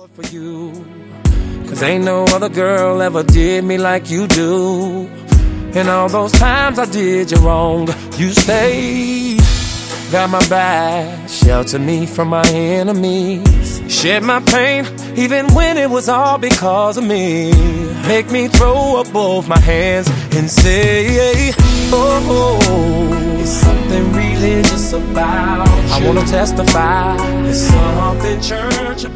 For you, 'cause ain't no other girl ever did me like you do. And all those times I did you wrong, you stayed, got my back, sheltered me from my enemies, shared my pain, even when it was all because of me. Make me throw up both my hands and say, oh, it's something religious about you. I wanna testify, there's something church about